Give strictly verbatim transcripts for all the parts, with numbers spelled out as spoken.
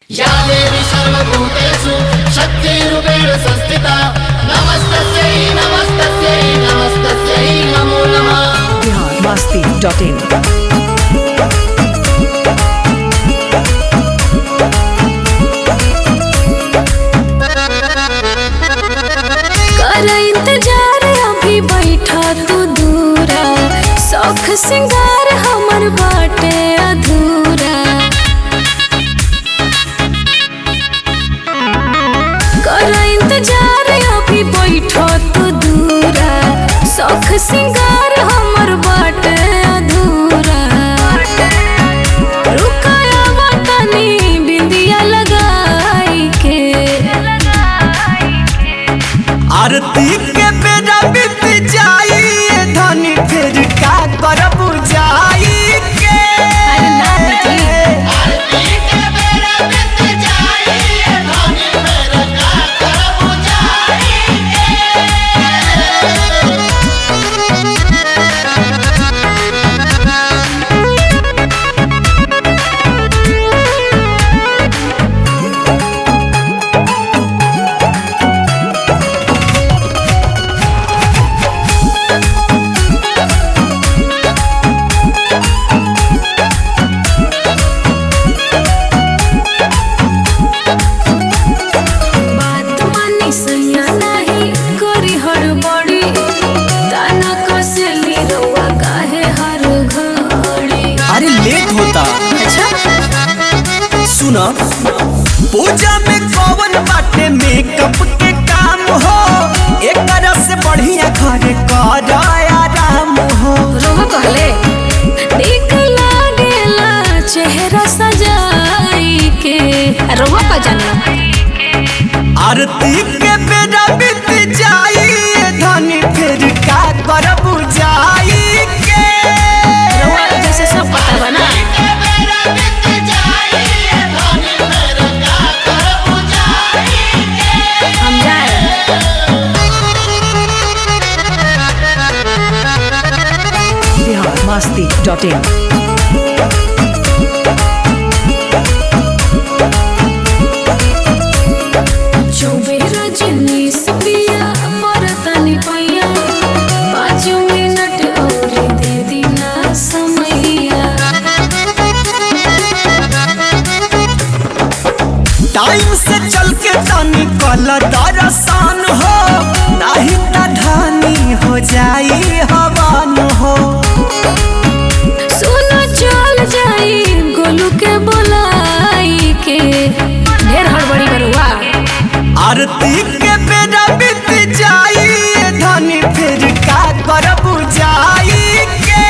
या देवी सर्वभूतेषु शक्तिरूपेण संस्थिता नमस्तस्यै नमस्तस्यै नमस्तस्यै नमो नमः। Bihar Masti dot in. कर इंतजार अभी बैठा तू दूरा, शौख सिंगार हमर बाटे अधूरा। कर इंतजार अभी बैठा तू दूरा, शौख सिंगार हमर बाटे अधूरा। रुकाया बटनी बिंदिया लगाई के, आरती के बेरा बीत जाई धनी फिर का करब जाई के। अरे ना दीदी, आरती के बेरा बीत जाई धनी फेर का करब जाई बात मानी सैया नहीं करी हड़बड़ी, ताना कसली रउआ काहे हर घड़ी। अरे लेट होता अच्छा सुना, पूजा में कौन बाटे मेकअप के काम हो, एक से बढ़िया घर कर आराम हो। रोह कहले देख लागेला चेहरा सजाई के, रोह का जाना। आरती के बेरा बीत जाई धनी फिर का करब जाई के। रोह जैसे सब पता बना। के बेरा बीत जाई धनी फेर का करब जाई हम जाए बिहार मस्ती डॉट इन। चौबेरा जिन्नीस पिया मरतनी पैया, पाँच मिनट और दे दीना समैया। टाइम से चल के तनी कल दरसान हो, नहीं त धानी हो जाई हवान हो। सुनो चल जाई गोलू के बोलाई के, ढेर हड़बड़ी बरुआ। आरती के बेरा बीत जाई धनी फिर का करब जाई के।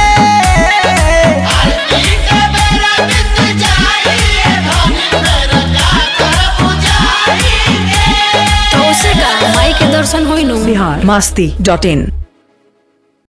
आरती के बेरा बीत जाई धनी फेर का करब जाई तो उसे का माई के दर्शन होई नु। बिहार मस्ती डॉट इन।